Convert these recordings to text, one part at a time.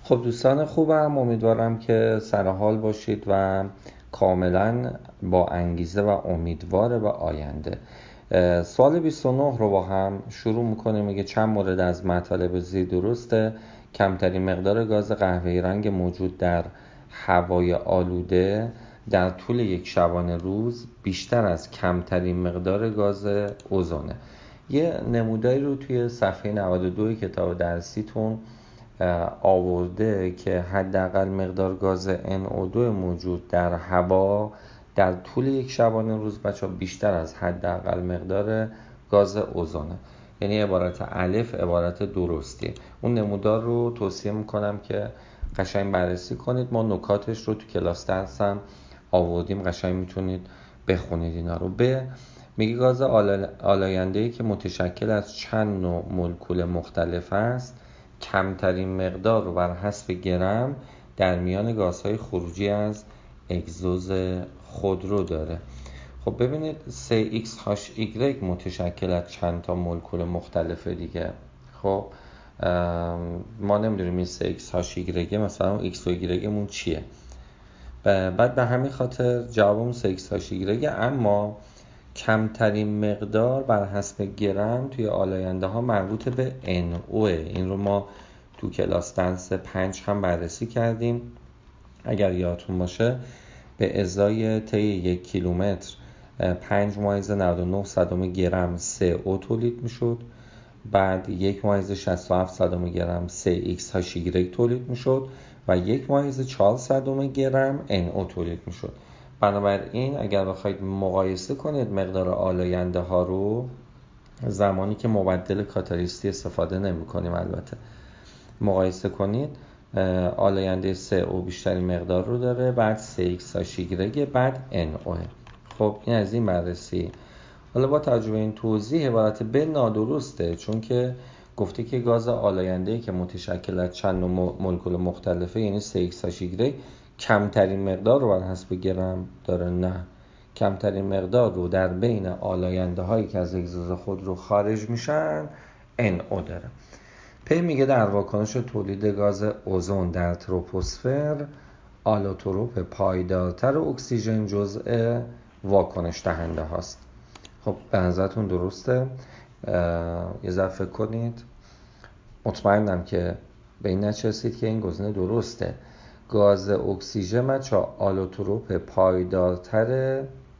خب دوستان خوبم، امیدوارم که سر حال باشید و کاملا با انگیزه و امیدوار به آینده. سوال 29 رو با هم شروع میکنیم. میگه چند مورد از مطالب زیر درسته؟ کمترین مقدار گاز قهوه‌ای رنگ موجود در هوای آلوده در طول یک شبانه روز بیشتر از کمترین مقدار گاز اوزونه. یه نموداری رو توی صفحه 92 کتاب درسیتون آورده که حداقل مقدار گاز NO2 موجود در هوا در طول یک شبانه روز بچه‌ها بیشتر از حداقل مقدار گاز اوزونه. یعنی عبارت الف عبارت درستیه. اون نمودار رو توصیه میکنم که قشنگ بررسی کنید. ما نکاتش رو تو کلاس درس هم آوردیم، قشنگ میتونید بخونید اینا رو. میگه گاز آلاینده‌ای که متشکل از چند نوع مولکول مختلف است کمترین مقدار رو بر حسب گرم در میان گازهای خروجی از اگزوز خودرو داره. خب ببینید CXHY متشکل از چند تا مولکول مختلفه دیگه. خب ما نمیدونیم این CXHY مثلا اون X و Y مون چیه. بعد به همین خاطر جوابمون CXHY، اما کمترین مقدار بر حسب گرم توی آلاینده ها مربوط به NO. این رو ما تو کلاس درس 5 هم بررسی کردیم. اگر یادتون باشه به ازای طی 1 کیلومتر 5.99 گرم CO تولید میشد. بعد 1.67 گرم CXHY تولید میشد و 1.4 گرم NO تولید میشد. بنابراین اگر بخواید مقایسه کنید مقدار آلاینده ها رو، زمانی که مبدل کاتالیستی استفاده نمی کنیم البته، مقایسه کنید، آلاینده CO بیشترین مقدار رو داره، بعد CXHY، بعد NO. خب این از این بررسی. حالا با توجه به این توضیح عبارت ب نادرسته، چون که گفته که گاز آلاینده‌ای که متشکل از چند نوع مولکول مختلفه یعنی CXHY کمترین مقدار رو بر حسب گرم داره. نه، کمترین مقدار رو در بین آلاینده هایی که از اگزوز خود رو خارج میشن NO داره. میگه در واکنش تولید گاز اوزون در تروپوسفر آلوتروپ پایدارتر اکسیژن جزء واکنش دهنده هاست. خب به نظرتون درسته؟ یه ذره فکر کنید. مطمئنم که به این نچرسید که این گزینه درسته. گاز اکسیژن آلوتروپ پایدارتر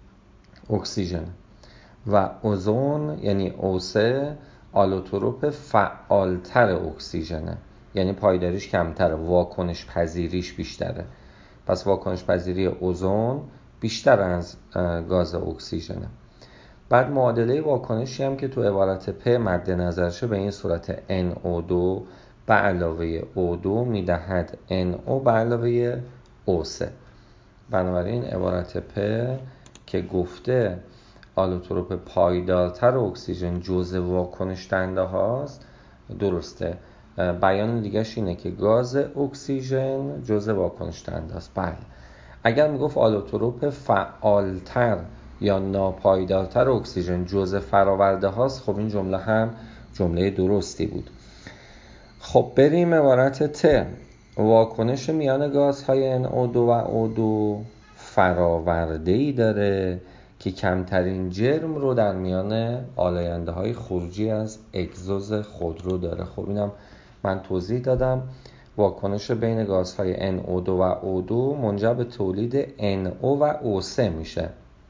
اکسیژن و اوزون یعنی O3 آلوتروپ فعالتر اکسیژنه، یعنی پایداریش کمتره، واکنش پذیریش بیشتره. پس واکنش پذیری اوزون بیشتر از گاز اکسیژنه. بعد معادله واکنشی هم که تو عبارت پ مد نظرشه به این صورت NO2 به علاوه O2 میدهد NO به علاوه O3. بنابراین عبارت پ که گفته آلوتروپ پایدارتر اکسیژن جزء واکنش دهنده هاست درسته. بیان دیگهش اینه که گاز اکسیژن جزء واکنش دهنده هاست. بله. اگر میگفت آلوتروپ فعالتر یا ناپایدارتر اکسیژن جزء فراورده هاست، خب این جمله هم جمله درستی بود. خب بریم عبارت ت. واکنش میان گازهای NO2 و O2 فراورده‌ای داره که کمترین جرم رو در میان آلاینده های خروجی از اگزوز خودرو داره. خب اینم من توضیح دادم. واکنش بین گازهای NO2 و O2 منجر به تولید NO و O3 میشه.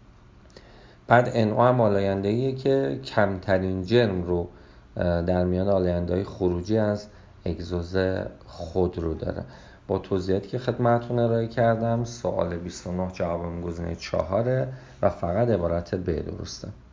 بعد NO هم آلاینده‌ایه که کمترین جرم رو در میان آلاینده‌های خروجی از اگزوز خودرو داره. با توضیحاتی که خدمتتون ارائه کردم سوال 29 جواب گزینه 4 و فقط عبارت ب درسته.